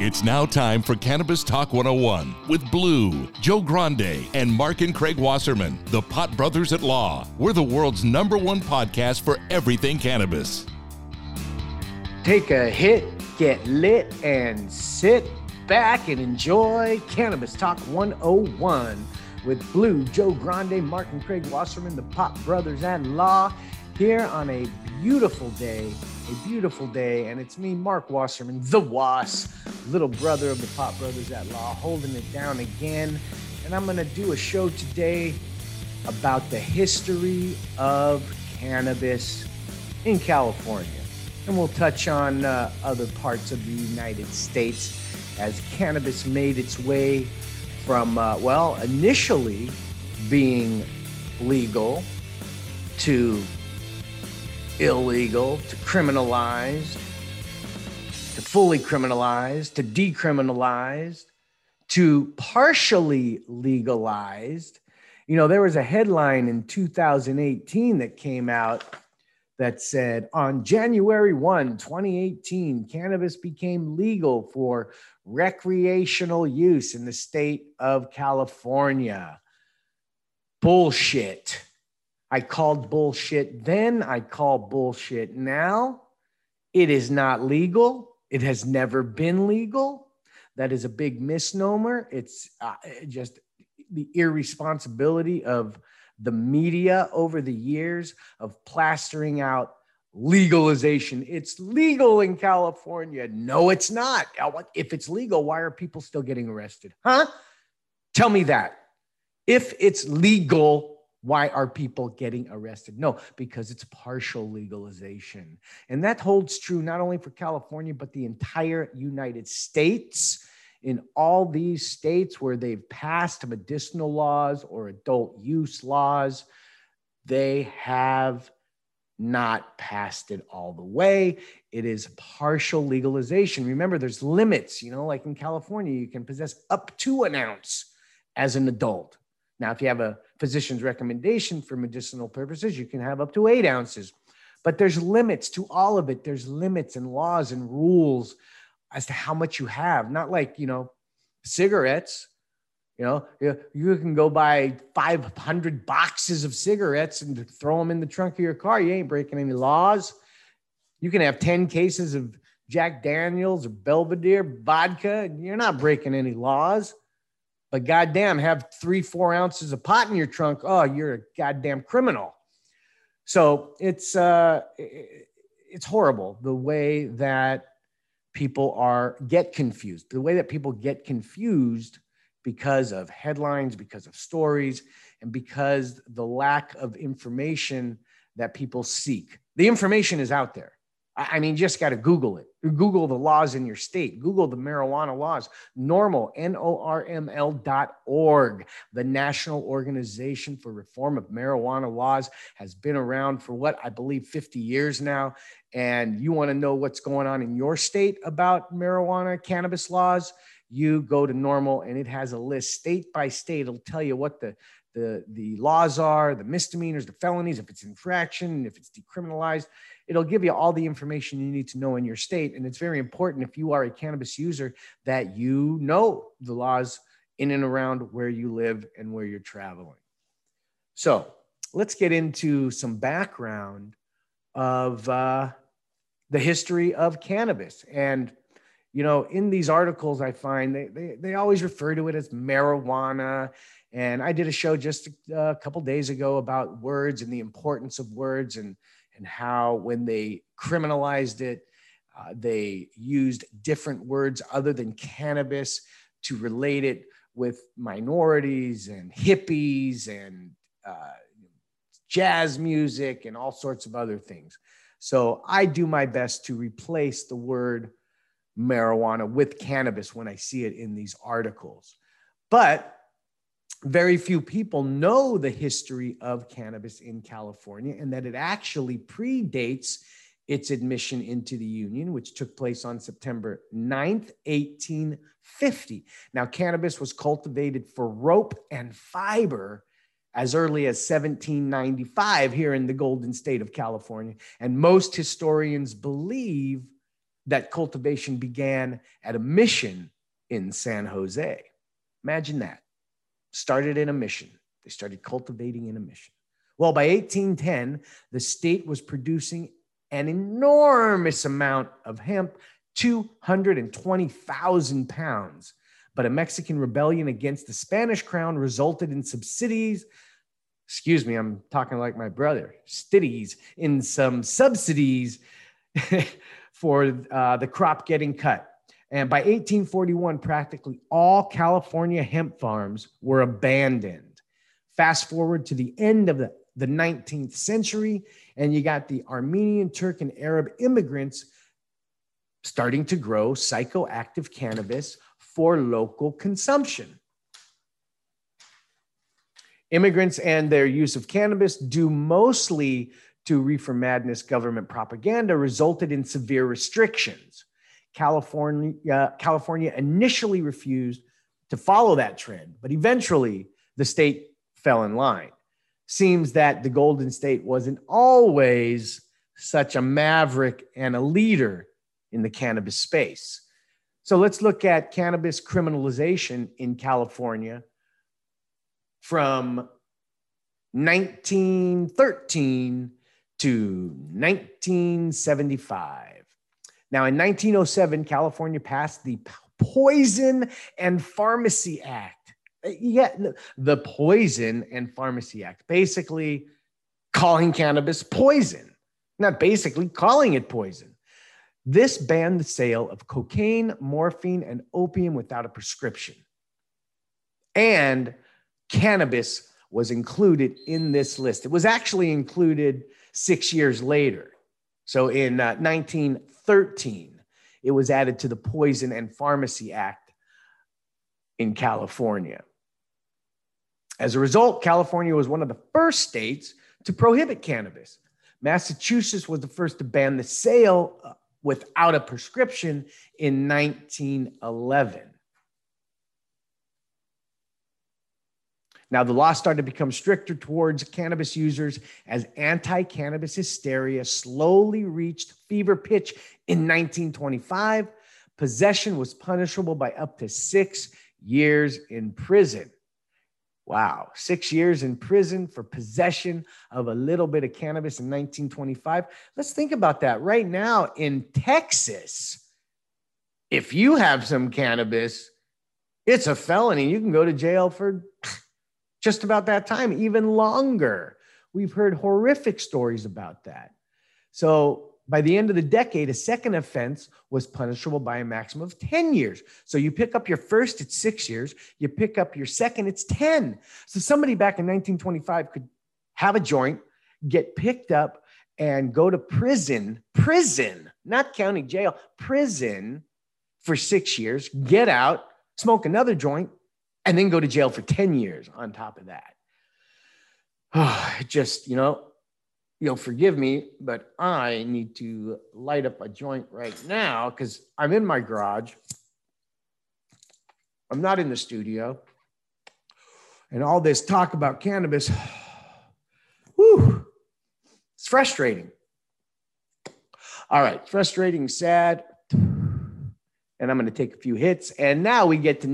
It's now time for Cannabis Talk 101 with Blue, Joe Grande, and Mark and Craig Wasserman, the Pot Brothers at Law. We're the world's #1 podcast for everything cannabis. Take a hit, get lit, and sit back and enjoy Cannabis Talk 101 with Blue, Joe Grande, Mark and Craig Wasserman, the Pot Brothers at Law, here on a beautiful day, and it's me, Mark Wasserman, the Was, little brother of the Pot Brothers at Law, holding it down again. And I'm going to do a show today about the history of cannabis in California. And we'll touch on other parts of the United States as cannabis made its way from, initially being legal to illegal, to criminalized, to fully criminalized, to decriminalized, to partially legalized. You know, there was a headline in 2018 that came out that said, on January 1, 2018, cannabis became legal for recreational use in the state of California. Bullshit. I called bullshit then, I call bullshit now. It is not legal. It has never been legal. That is a big misnomer. It's just the irresponsibility of the media over the years of plastering out legalization. It's legal in California. No, it's not. If it's legal, why are people still getting arrested? Huh? Tell me that. If it's legal, why are people getting arrested? No, because it's partial legalization. And that holds true not only for California, but the entire United States. In all these states where they've passed medicinal laws or adult use laws, they have not passed it all the way. It is partial legalization. Remember, there's limits, like in California, you can possess up to an ounce as an adult. Now, if you have a physician's recommendation for medicinal purposes, you can have up to 8 ounces. But there's limits to all of it. There's limits and laws and rules as to how much you have. Not like, cigarettes. You can go buy 500 boxes of cigarettes and throw them in the trunk of your car. You ain't breaking any laws. You can have 10 cases of Jack Daniels or Belvedere vodka. You're not breaking any laws. But goddamn, have 3-4 ounces of pot in your trunk. Oh, you're a goddamn criminal. So it's horrible the way that people get confused. The way that people get confused because of headlines, because of stories, and because the lack of information that people seek. The information is out there. I mean, you just got to Google it. Google the laws in your state. Google the marijuana laws. NORML, NORML.org. The National Organization for Reform of Marijuana Laws has been around for what I believe 50 years now. And you want to know what's going on in your state about marijuana, cannabis laws, you go to NORML and it has a list state by state. It'll tell you what the laws are, the misdemeanors, the felonies, if it's infraction, if it's decriminalized. It'll give you all the information you need to know in your state. And it's very important if you are a cannabis user that you know the laws in and around where you live and where you're traveling. So let's get into some background of the history of cannabis. And, in these articles, I find they always refer to it as marijuana. And I did a show just a couple days ago about words and the importance of words and how when they criminalized it, they used different words other than cannabis to relate it with minorities and hippies and jazz music and all sorts of other things. So I do my best to replace the word marijuana with cannabis when I see it in these articles. But very few people know the history of cannabis in California and that it actually predates its admission into the Union, which took place on September 9th, 1850. Now, cannabis was cultivated for rope and fiber as early as 1795 here in the Golden State of California. And most historians believe that cultivation began at a mission in San Jose. Imagine that. Started in a mission. They started cultivating in a mission. Well, by 1810, the state was producing an enormous amount of hemp, 220,000 pounds. But a Mexican rebellion against the Spanish crown resulted in subsidies. Excuse me, I'm talking like my brother. Stiddies in some subsidies for the crop getting cut. And by 1841, practically all California hemp farms were abandoned. Fast forward to the end of the 19th century, and you got the Armenian, Turk, and Arab immigrants starting to grow psychoactive cannabis for local consumption. Immigrants and their use of cannabis, due mostly to reefer madness government propaganda, resulted in severe restrictions. California initially refused to follow that trend, but eventually the state fell in line. Seems that the Golden State wasn't always such a maverick and a leader in the cannabis space. So let's look at cannabis criminalization in California from 1913 to 1975. Now, in 1907, California passed the Poison and Pharmacy Act. Yeah, the Poison and Pharmacy Act, basically calling cannabis poison, not basically calling it poison. This banned the sale of cocaine, morphine, and opium without a prescription. And cannabis was included in this list. It was actually included 6 years later. So in 1913, it was added to the Poison and Pharmacy Act in California. As a result, California was one of the first states to prohibit cannabis. Massachusetts was the first to ban the sale without a prescription in 1911. Now, the law started to become stricter towards cannabis users as anti-cannabis hysteria slowly reached fever pitch in 1925. Possession was punishable by up to 6 years in prison. Wow, 6 years in prison for possession of a little bit of cannabis in 1925. Let's think about that. Right now in Texas, if you have some cannabis, it's a felony. You can go to jail for just about that time, even longer. We've heard horrific stories about that. So by the end of the decade, a second offense was punishable by a maximum of 10 years. So you pick up your first, it's 6 years. You pick up your second, it's 10. So somebody back in 1925 could have a joint, get picked up, and go to prison, not county jail, prison for 6 years, get out, smoke another joint, and then go to jail for 10 years on top of that. Just, you'll forgive me, but I need to light up a joint right now because I'm in my garage. I'm not in the studio. And all this talk about cannabis, it's frustrating. All right, frustrating, sad. And I'm going to take a few hits. And now we get to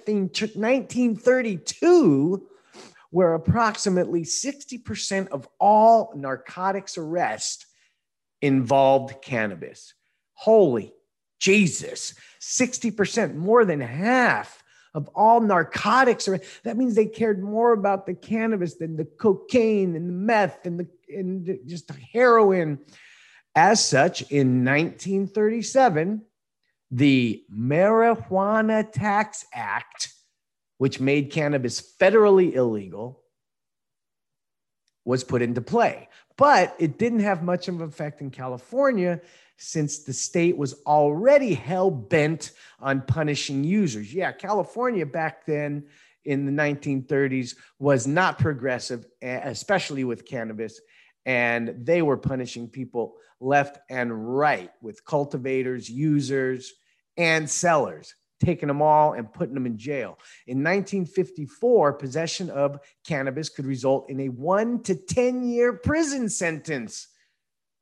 1932, where approximately 60% of all narcotics arrests involved cannabis. Holy Jesus, 60%, more than half of all narcotics. That means they cared more about the cannabis than the cocaine and the meth and just the heroin. As such, in 1937, the Marijuana Tax Act, which made cannabis federally illegal, was put into play. But it didn't have much of an effect in California since the state was already hell-bent on punishing users. Yeah, California back then in the 1930s was not progressive, especially with cannabis, and they were punishing people left and right with cultivators, users, and sellers, taking them all and putting them in jail. In 1954, possession of cannabis could result in a 1 to 10 year prison sentence.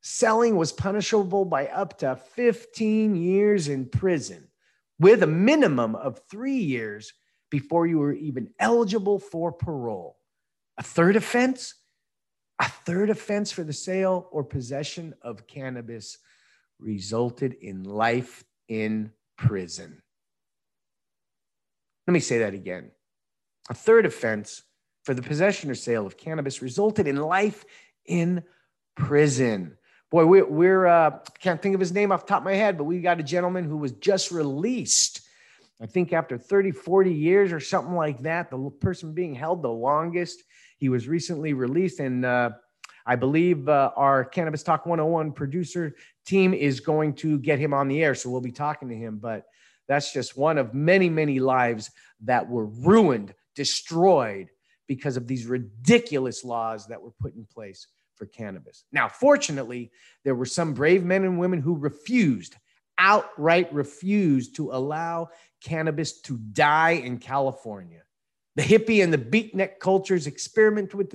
Selling was punishable by up to 15 years in prison, with a minimum of 3 years before you were even eligible for parole. A third offense for the sale or possession of cannabis resulted in life in prison. Let me say that again. A third offense for the possession or sale of cannabis resulted in life in prison. Boy, we're can't think of his name off the top of my head, but we got a gentleman who was just released, I think after 30, 40 years or something like that, the person being held the longest. He was recently released, and I believe our Cannabis Talk 101 producer team is going to get him on the air, so we'll be talking to him. But that's just one of many, many lives that were ruined, destroyed because of these ridiculous laws that were put in place for cannabis. Now, fortunately, there were some brave men and women who outright refused to allow cannabis to die in California. The hippie and the beatnik cultures experimented with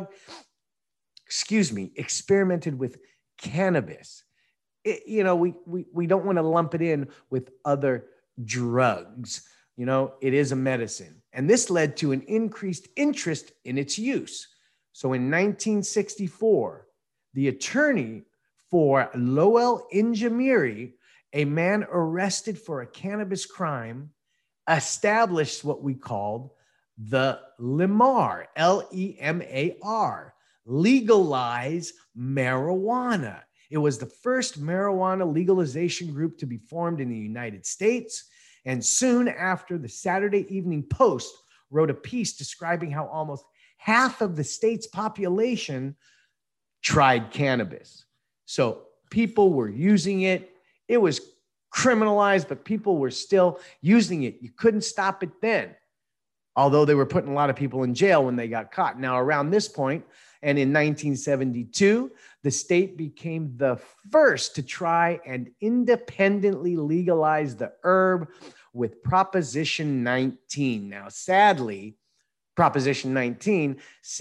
cannabis. We don't want to lump it in with other drugs. It is a medicine. And this led to an increased interest in its use. So in 1964, the attorney for Lowell Injamiri, a man arrested for a cannabis crime, established what we called the LEMAR, L-E-M-A-R, Legalize Marijuana. It was the first marijuana legalization group to be formed in the United States. And soon after, the Saturday Evening Post wrote a piece describing how almost half of the state's population tried cannabis. So people were using it. It was criminalized, but people were still using it. You couldn't stop it then, although they were putting a lot of people in jail when they got caught. Now, around this point, and in 1972, the state became the first to try and independently legalize the herb with Proposition 19. Now, sadly, Proposition 19,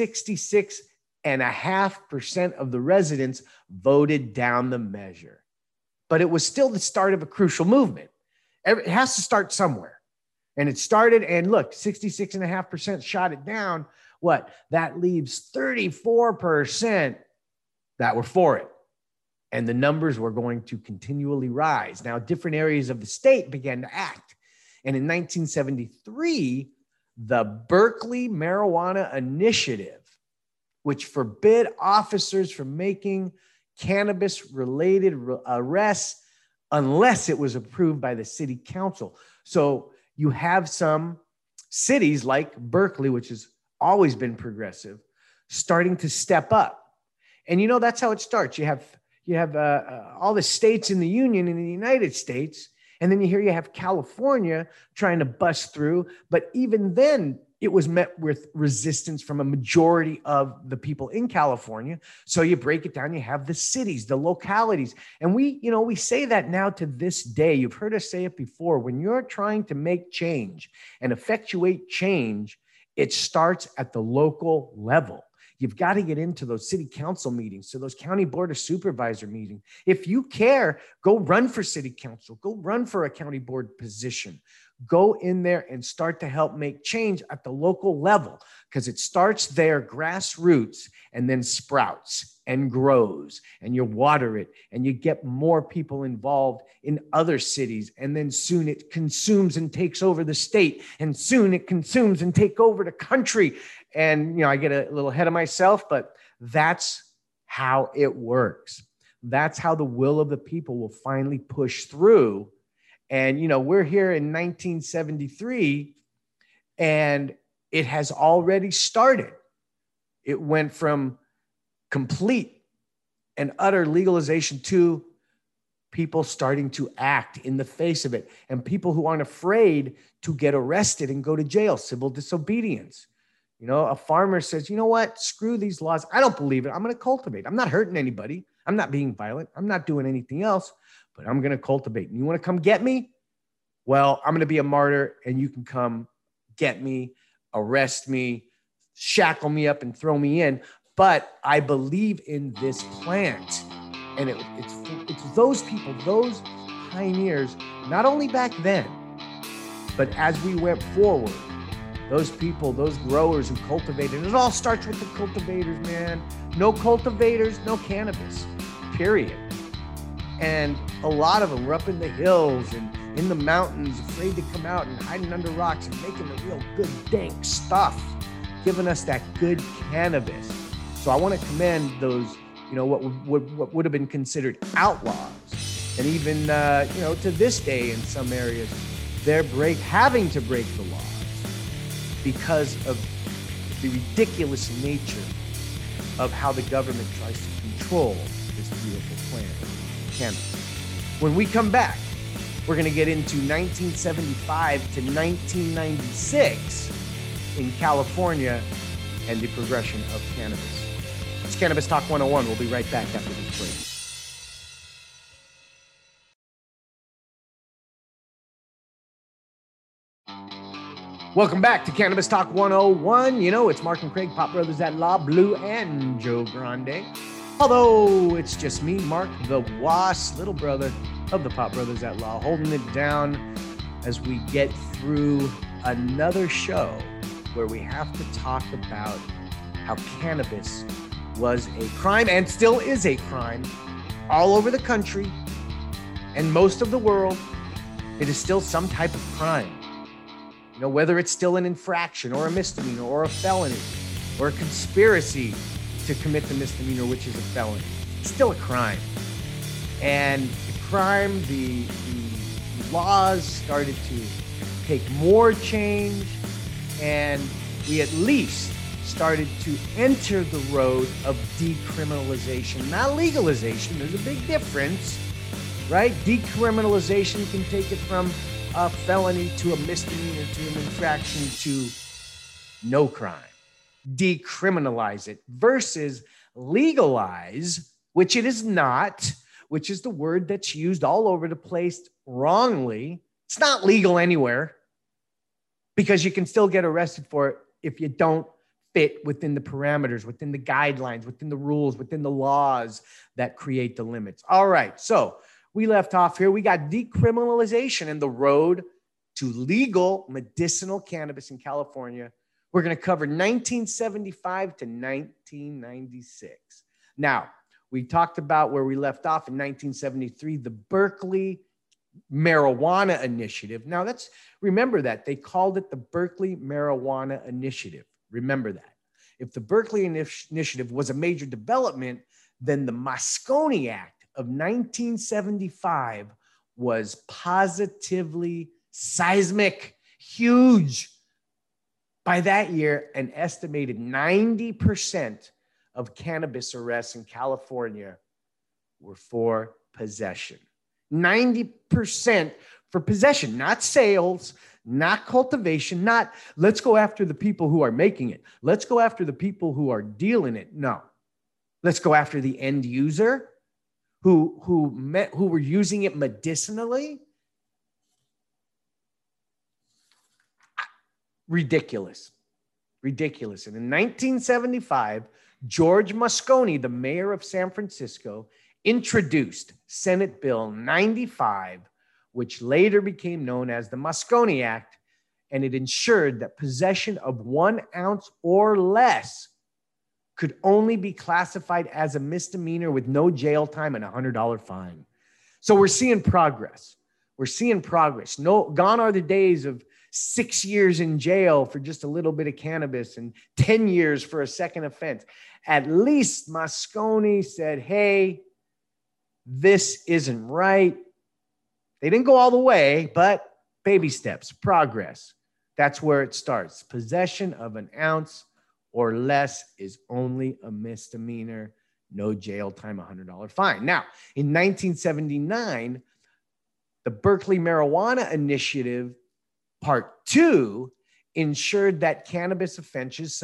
66.5% of the residents voted down the measure. But it was still the start of a crucial movement. It has to start somewhere. And it started, and look, 66.5% shot it down. What? That leaves 34% that were for it. And the numbers were going to continually rise. Now, different areas of the state began to act. And in 1973, the Berkeley Marijuana Initiative, which forbid officers from making cannabis-related arrests unless it was approved by the city council. So you have some cities like Berkeley, which has always been progressive, starting to step up. And that's how it starts. You have all the states in the union in the United States, and then you have California trying to bust through. But even then, it was met with resistance from a majority of the people in California. So you break it down, you have the cities, the localities. And we say that now to this day. You've heard us say it before. When you're trying to make change and effectuate change, it starts at the local level. You've got to get into those city council meetings, to those county board of supervisor meetings. If you care, go run for city council, go run for a county board position. Go in there and start to help make change at the local level, because it starts there, grassroots, and then sprouts and grows, and you water it and you get more people involved in other cities. And then soon it consumes and takes over the state, and soon it consumes and take over the country. And, I get a little ahead of myself, but that's how it works. That's how the will of the people will finally push through. And, we're here in 1973, and it has already started. It went from complete and utter legalization to people starting to act in the face of it, and people who aren't afraid to get arrested and go to jail, civil disobedience. A farmer says, you know what? Screw these laws. I don't believe it. I'm going to cultivate. I'm not hurting anybody. I'm not being violent. I'm not doing anything else, but I'm going to cultivate. And you want to come get me? Well, I'm going to be a martyr, and you can come get me, arrest me, shackle me up and throw me in. But I believe in this plant. And it's those people, those pioneers, not only back then, but as we went forward, those people, those growers who cultivated, it all starts with the cultivators, man. No cultivators, no cannabis, period. And a lot of them were up in the hills and in the mountains, afraid to come out and hiding under rocks and making the real good dank stuff, giving us that good cannabis. So I want to commend those, what would have been considered outlaws. And even, to this day in some areas, they're having to break the laws because of the ridiculous nature of how the government tries to control this beautiful plant, cannabis. When we come back, we're going to get into 1975 to 1996 in California and the progression of cannabis. It's Cannabis Talk 101. We'll be right back after this break. Welcome back to Cannabis Talk 101. It's Mark and Craig, Pop Brothers at Law, Blue, and Joe Grande. Although it's just me, Mark, the WAS, little brother of the Pop Brothers at Law, holding it down as we get through another show where we have to talk about how cannabis was a crime and still is a crime all over the country and most of the world. It is still some type of crime. Whether it's still an infraction or a misdemeanor or a felony or a conspiracy to commit the misdemeanor, which is a felony, it's still a crime. And the crime, the laws started to take more change, and we at least started to enter the road of decriminalization, not legalization. There's a big difference, right? Decriminalization can take it from a felony to a misdemeanor to an infraction to no crime. Decriminalize it versus legalize, which it is not, which is the word that's used all over the place wrongly. It's not legal anywhere because you can still get arrested for it if you don't fit within the parameters, within the guidelines, within the rules, within the laws that create the limits. All right, so we left off here. We got decriminalization and the road to legal medicinal cannabis in California. We're going to cover 1975 to 1996. Now, we talked about where we left off in 1973, the Berkeley Marijuana Initiative. Now, remember that. They called it the Berkeley Marijuana Initiative. Remember that. If the Berkeley Initiative was a major development, then the Moscone Act of 1975 was positively seismic, huge. By that year, an estimated 90% of cannabis arrests in California were for possession. 90% for possession, not sales, not cultivation, not let's go after the people who are making it. Let's go after the people who are dealing it. No, let's go after the end user who were using it medicinally. Ridiculous. And in 1975, George Moscone, the mayor of San Francisco, introduced Senate Bill 95, which later became known as the Moscone Act, and it ensured that possession of 1 ounce or less could only be classified as a misdemeanor with no jail time and a $100 fine. So we're seeing progress. No, gone are the days of 6 years in jail for just a little bit of cannabis and 10 years for a second offense. At least Moscone said, hey, this isn't right. They didn't go all the way, but baby steps, progress. That's where it starts. Possession of 1 ounce or less is only a misdemeanor, no jail time, $100 fine. Now, in 1979, the Berkeley Marijuana Initiative Part 2 ensured that cannabis offenses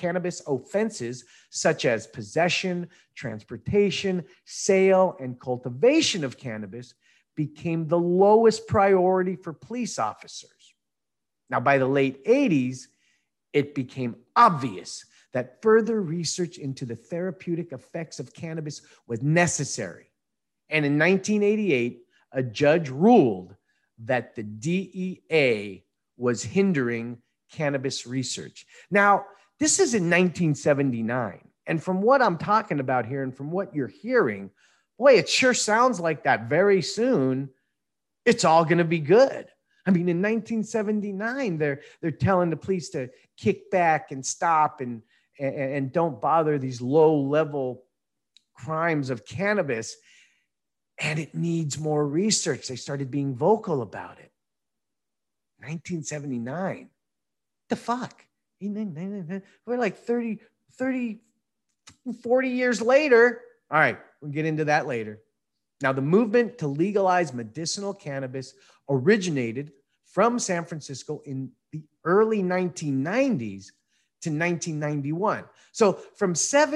such as possession, transportation, sale, and cultivation of cannabis became the lowest priority for police officers. Now, by the late 80s, it became obvious that further research into the therapeutic effects of cannabis was necessary. And in 1988, a judge ruled that the DEA was hindering cannabis research. Now, this is in 1979. And from what I'm talking about here and from what you're hearing, boy, it sure sounds like that very soon it's all going to be good. I mean, in 1979, they're telling the police to kick back and stop and don't bother these low-level crimes of cannabis. And it needs more research. They started being vocal about it. 1979. The fuck? We're like 30, 40 years later. All right, we'll get into that later. Now, the movement to legalize medicinal cannabis originated from San Francisco in the early 1990s to 1991. So from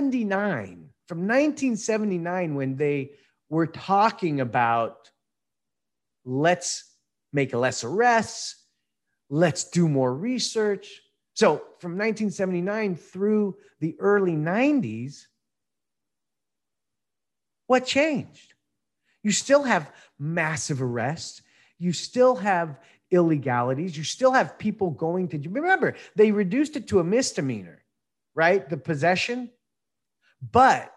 1979, when they were talking about let's make less arrests, let's do more research. So from 1979 through the early 90s, what changed? You still have massive arrests. You still have illegalities. You still have people going to, remember, they reduced it to a misdemeanor, right? The possession. But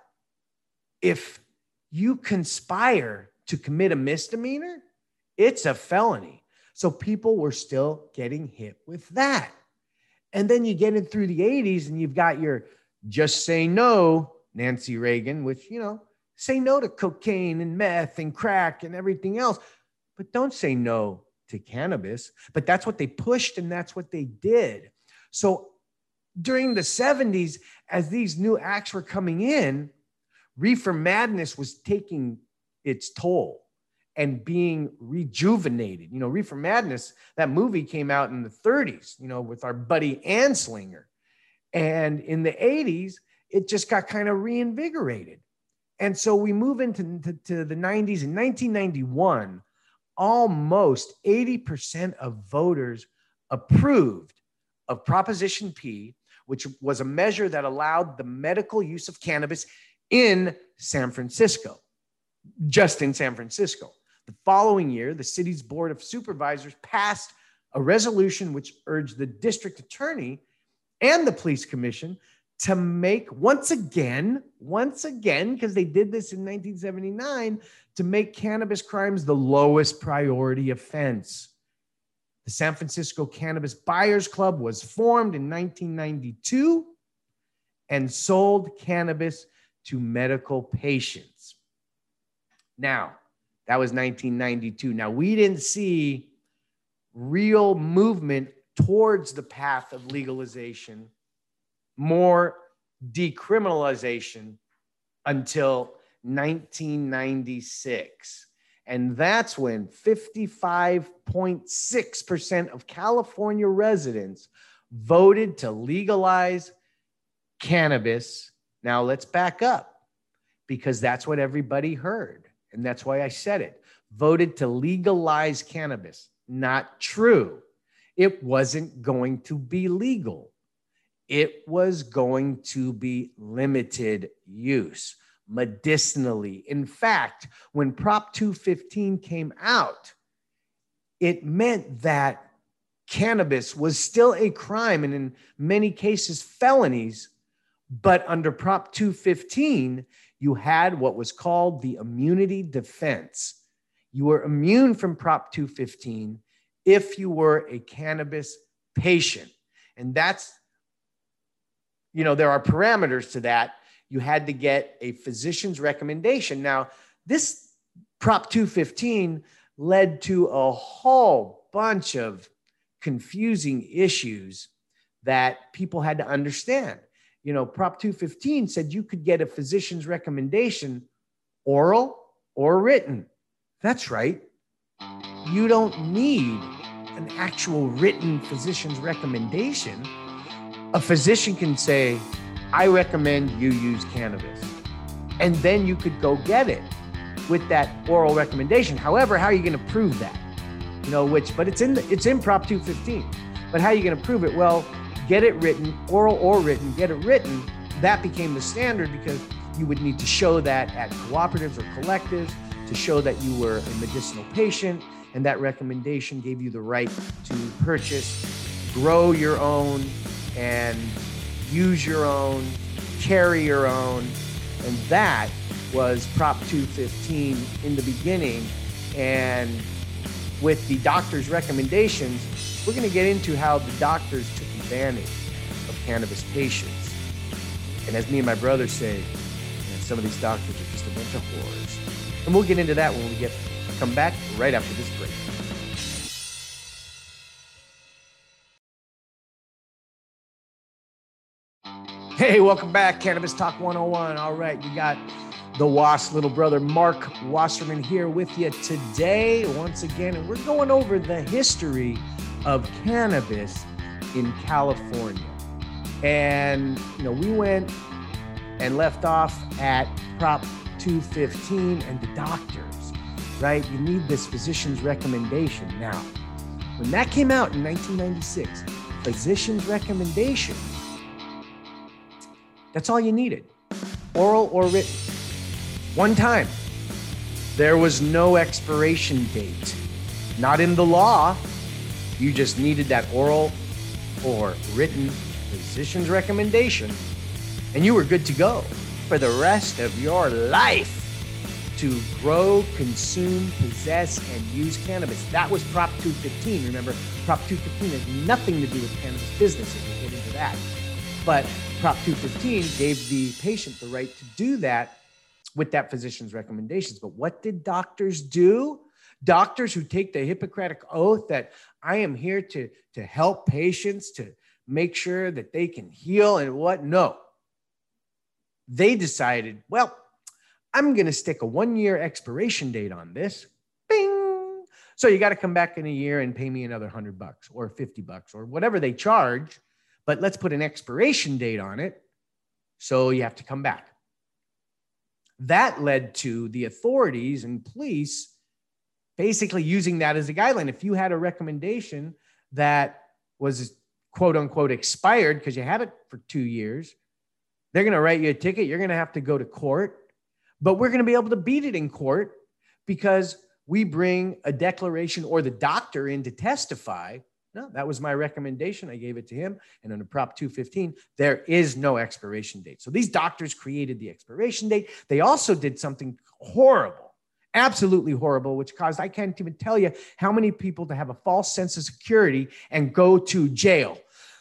if you conspire to commit a misdemeanor, it's a felony. So people were still getting hit with that. And then you get it through the 80s and you've got your just say no, Nancy Reagan, which, say no to cocaine and meth and crack and everything else, but don't say no to cannabis. But that's what they pushed and that's what they did. So during the 70s, as these new acts were coming in, reefer madness was taking its toll and being rejuvenated. Reefer Madness, that movie came out in the 30s, with our buddy Anslinger. And in the 80s, it just got kind of reinvigorated. And so we move into the 90s. In 1991, almost 80% of voters approved of Proposition P, which was a measure that allowed the medical use of cannabis in San Francisco, just in San Francisco. The following year, the city's Board of Supervisors passed a resolution which urged the district attorney and the police commission to make once again, because they did this in 1979, to make cannabis crimes the lowest priority offense. The San Francisco Cannabis Buyers Club was formed in 1992 and sold cannabis to medical patients. Now, that was 1992. Now, we didn't see real movement towards the path of legalization, more decriminalization, until 1996. And that's when 55.6% of California residents voted to legalize cannabis. Now, let's back up, because that's what everybody heard. And that's why I said it. Voted to legalize cannabis. Not true. It wasn't going to be legal. It was going to be limited use medicinally. In fact, when Prop 215 came out, it meant that cannabis was still a crime and in many cases felonies. But under Prop 215, you had what was called the immunity defense. You were immune from Prop 215 if you were a cannabis patient. And that's, there are parameters to that. You had to get a physician's recommendation. Now, this Prop 215 led to a whole bunch of confusing issues that people had to understand. Prop 215 said you could get a physician's recommendation, oral or written. That's right. You don't need an actual written physician's recommendation. A physician can say, I recommend you use cannabis. And then you could go get it with that oral recommendation. However, how are you going to prove that? But it's in Prop 215. But how are you going to prove it? Well, get it written, oral or written, get it written. That became the standard because you would need to show that at cooperatives or collectives. to show that you were a medicinal patient, and that recommendation gave you the right to purchase, grow your own, and use your own, carry your own. And that was Prop 215 in the beginning. And with the doctor's recommendations, we're going to get into how the doctors took advantage of cannabis patients. And as me and my brother say, man, some of these doctors are just a bunch of whores. And we'll get into that when we come back right after this break. Hey, welcome back. Cannabis Talk 101. All right, you got the WAS little brother, Mark Wasserman, here with you today once again. And we're going over the history of cannabis in California. And, we went and left off at Prop 215 and the doctors, right? You need this physician's recommendation. Now, when that came out in 1996, physician's recommendation, that's all you needed, oral or written. One time, there was no expiration date. Not in the law. You just needed that oral or written physician's recommendation, and you were good to go for the rest of your life to grow, consume, possess, and use cannabis. That was Prop 215. Remember, Prop 215 has nothing to do with cannabis business, if we get into that. But Prop 215 gave the patient the right to do that with that physician's recommendations. But what did doctors do? Doctors who take the Hippocratic oath that I am here to help patients, to make sure that they can heal and what? No. They decided, well, I'm going to stick a 1-year expiration date on this. Bing. So you got to come back in a year and pay me another $100 or $50 or whatever they charge. But let's put an expiration date on it. So you have to come back. That led to the authorities and police basically using that as a guideline. If you had a recommendation that was quote unquote expired because you had it for 2 years, they're going to write you a ticket. You're going to have to go to court, but we're going to be able to beat it in court because we bring a declaration or the doctor in to testify. No, that was my recommendation. I gave it to him. And under Prop 215, there is no expiration date. So these doctors created the expiration date. They also did something horrible, absolutely horrible, which caused, I can't even tell you how many people to have a false sense of security and go to jail.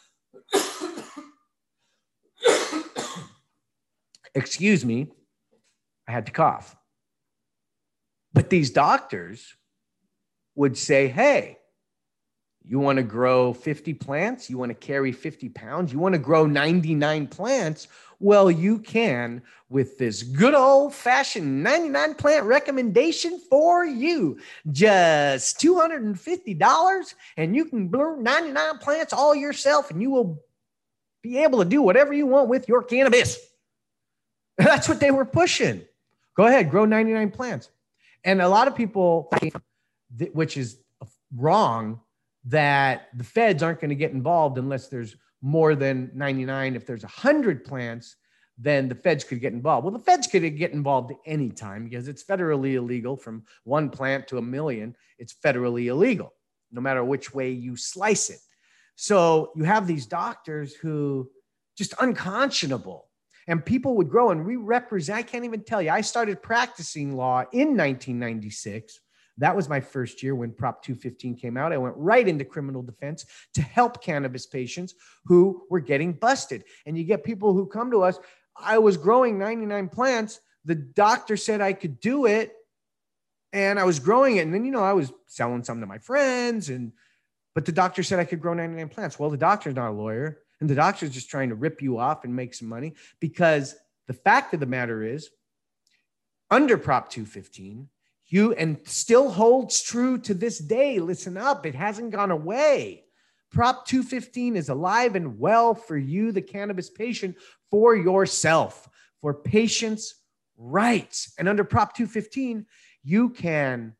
Excuse me, I had to cough. But these doctors would say, hey, you want to grow 50 plants? You want to carry 50 pounds? You want to grow 99 plants? Well, you can with this good old-fashioned 99 plant recommendation for you. Just $250, and you can grow 99 plants all yourself, and you will be able to do whatever you want with your cannabis. That's what they were pushing. Go ahead, grow 99 plants. And a lot of people, which is wrong, that the feds aren't going to get involved unless there's more than 99. If there's 100 plants, then the feds could get involved. Well, the feds could get involved anytime because it's federally illegal from 1 plant to 1 million. It's federally illegal, no matter which way you slice it. So you have these doctors who just unconscionable, and people would grow, and we represent, I can't even tell you, I started practicing law in 1996. That was my first year when Prop 215 came out. I went right into criminal defense to help cannabis patients who were getting busted. And you get people who come to us, I was growing 99 plants. The doctor said I could do it, and I was growing it. And then, I was selling some to my friends, but the doctor said I could grow 99 plants. Well, the doctor's not a lawyer, and the doctor's just trying to rip you off and make some money, because the fact of the matter is, under Prop 215, and still holds true to this day. Listen up. It hasn't gone away. Prop 215 is alive and well for you, the cannabis patient, for yourself, for patients' rights. And under Prop 215, you can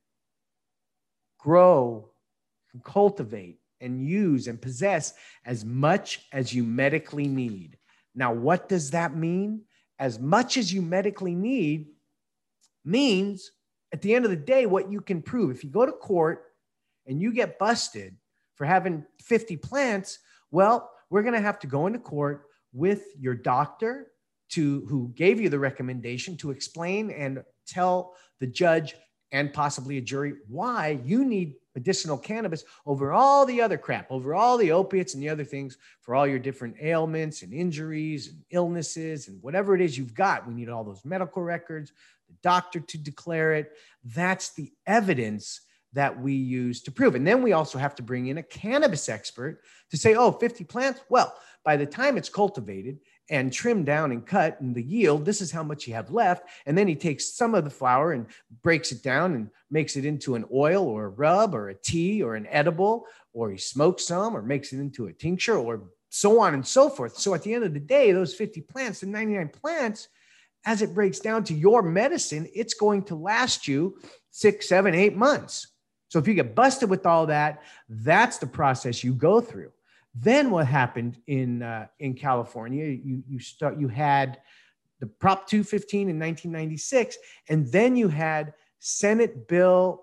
grow, cultivate, and use and possess as much as you medically need. Now, what does that mean? As much as you medically need means at the end of the day, what you can prove, if you go to court and you get busted for having 50 plants, well, we're going to have to go into court with your doctor who gave you the recommendation to explain and tell the judge and possibly a jury why you need medicinal cannabis over all the other crap, over all the opiates and the other things for all your different ailments and injuries and illnesses and whatever it is you've got. We need all those medical records, the doctor to declare it. That's the evidence that we use to prove. And then we also have to bring in a cannabis expert to say, oh, 50 plants. Well, by the time it's cultivated and trimmed down and cut and the yield, this is how much you have left. And then he takes some of the flower and breaks it down and makes it into an oil or a rub or a tea or an edible, or he smokes some or makes it into a tincture or so on and so forth. So at the end of the day, those 50 plants, the 99 plants, as it breaks down to your medicine, it's going to last you 6, 7, 8 months. So if you get busted with all that, that's the process you go through. Then what happened in California? You had the Prop 215 in 1996, and then you had Senate Bill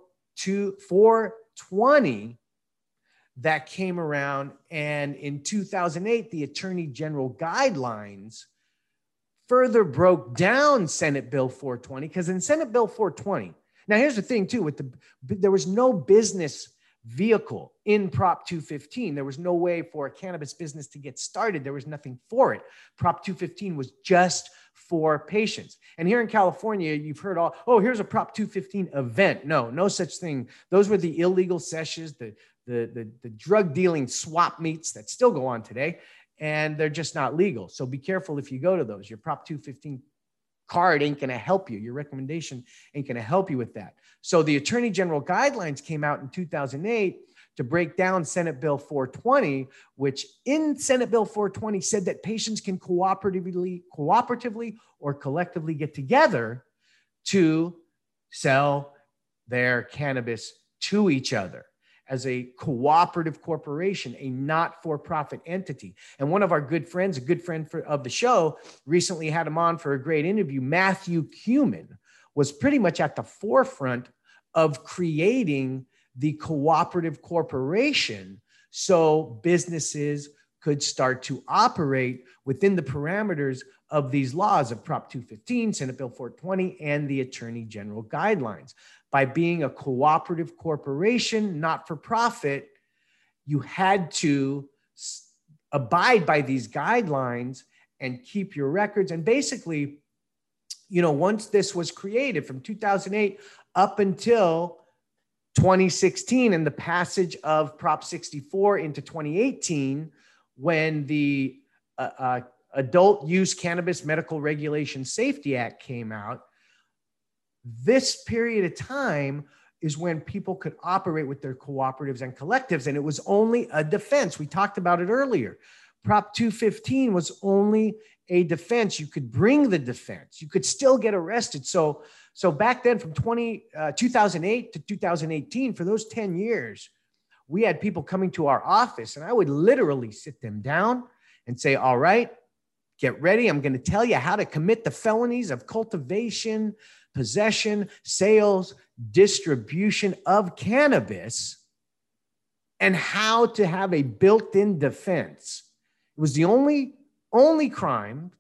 420 that came around, and in 2008, the Attorney General guidelines further broke down Senate Bill 420, because in Senate Bill 420, now here's the thing too, there was no business vehicle in Prop 215. There was no way for a cannabis business to get started. There was nothing for it. Prop 215 was just for patients. And here in California, you've heard here's a Prop 215 event. No such thing. Those were the illegal sessions, the drug dealing swap meets that still go on today, and they're just not legal. So be careful if you go to those. Your Prop 215 card ain't going to help you. Your recommendation ain't going to help you with that. So the Attorney General guidelines came out in 2008 to break down Senate Bill 420, which in Senate Bill 420 said that patients can cooperatively or collectively get together to sell their cannabis to each other as a cooperative corporation, a not-for-profit entity. And one of our good friends, a good friend of the show, recently had him on for a great interview. Matthew Cuman was pretty much at the forefront of creating the cooperative corporation so businesses could start to operate within the parameters of these laws of Prop 215, Senate Bill 420, and the Attorney General guidelines. By being a cooperative corporation, not for profit, you had to abide by these guidelines and keep your records. And basically, once this was created from 2008 up until 2016 and the passage of Prop 64 into 2018, when the Adult Use Cannabis Medical Regulation Safety Act came out, this period of time is when people could operate with their cooperatives and collectives, and it was only a defense. We talked about it earlier. Prop 215 was only a defense. You could bring the defense. You could still get arrested. So back then, from 2008 to 2018, for those 10 years, we had people coming to our office, and I would literally sit them down and say, all right, get ready. I'm going to tell you how to commit the felonies of cultivation, possession, sales, distribution of cannabis, and how to have a built-in defense. It was the only crimes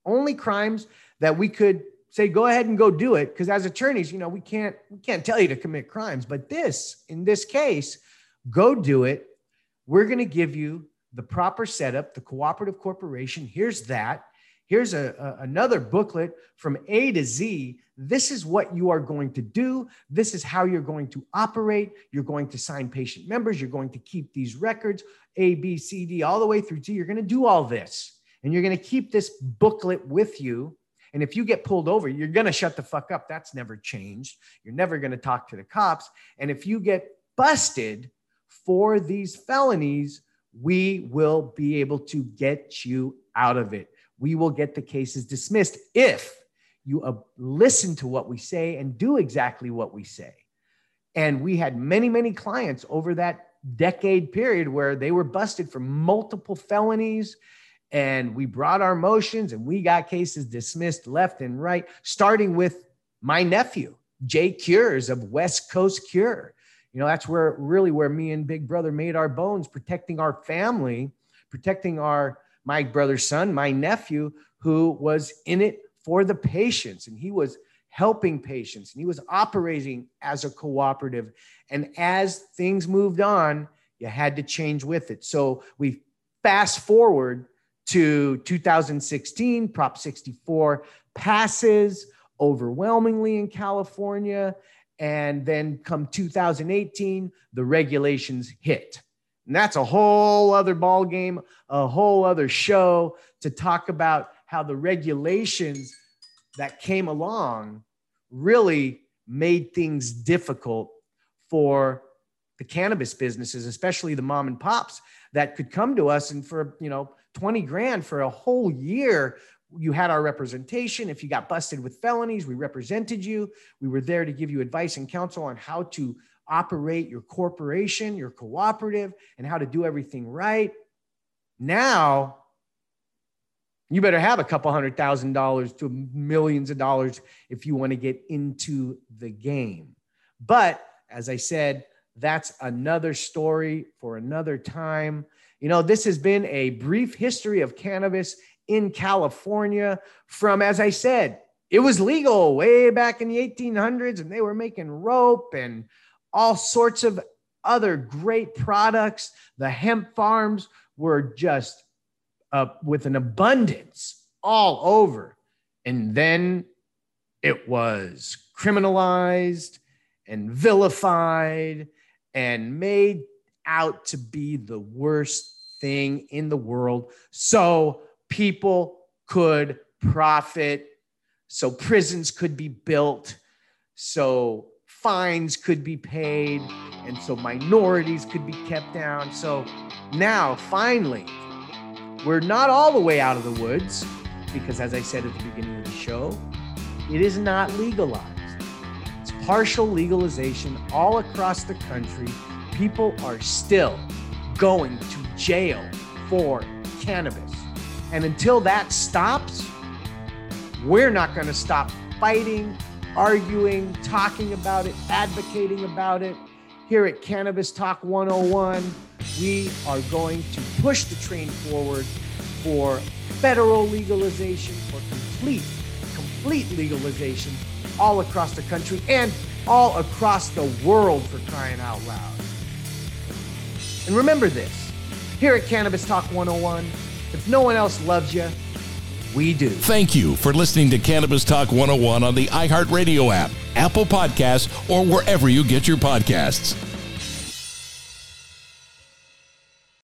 that we could say, go ahead and go do it. Because as attorneys, we can't tell you to commit crimes, but in this case, go do it. We're going to give you the proper setup, the cooperative corporation. Here's that. Here's another booklet from A to Z. This is what you are going to do. This is how you're going to operate. You're going to sign patient members. You're going to keep these records, A, B, C, D, all the way through T. You're going to do all this. And you're going to keep this booklet with you. And if you get pulled over, you're going to shut the fuck up. That's never changed. You're never going to talk to the cops. And if you get busted for these felonies, we will be able to get you out of it. We will get the cases dismissed if you listen to what we say and do exactly what we say. And we had many, many clients over that decade period where they were busted for multiple felonies, and we brought our motions and we got cases dismissed left and right, starting with my nephew. J Cures of West Coast Cure. You know, that's where me and Big Brother made our bones, protecting our family, protecting my brother's son, my nephew, who was in it for the patients, and he was helping patients, and he was operating as a cooperative. And as things moved on, you had to change with it. So we fast forward to 2016, Prop 64 passes overwhelmingly in California. And then come 2018, the regulations hit. And that's a whole other ball game, a whole other show to talk about how the regulations that came along really made things difficult for the cannabis businesses, especially the mom and pops that could come to us and for, $20,000 for a whole year. You had our representation. If you got busted with felonies, we represented you. We were there to give you advice and counsel on how to operate your corporation, your cooperative, and how to do everything right. Now, you better have a couple $100,000 to millions of dollars if you want to get into the game. But as I said, that's another story for another time. This has been a brief history of cannabis in California from, as I said, it was legal way back in the 1800s, and they were making rope and all sorts of other great products. The hemp farms were just with an abundance all over. And then it was criminalized and vilified and made out to be the worst thing in the world. So people could profit, so prisons could be built, so fines could be paid, and so minorities could be kept down. So now, finally, we're not all the way out of the woods because, as I said at the beginning of the show, it is not legalized. It's partial legalization all across the country. People are still going to jail for cannabis. And until that stops, we're not going to stop fighting, arguing, talking about it, advocating about it. Here at Cannabis Talk 101, we are going to push the train forward for federal legalization, for complete legalization all across the country and all across the world, for crying out loud. And remember this, here at Cannabis Talk 101, if no one else loves you, we do. Thank you for listening to Cannabis Talk 101 on the iHeartRadio app, Apple Podcasts, or wherever you get your podcasts.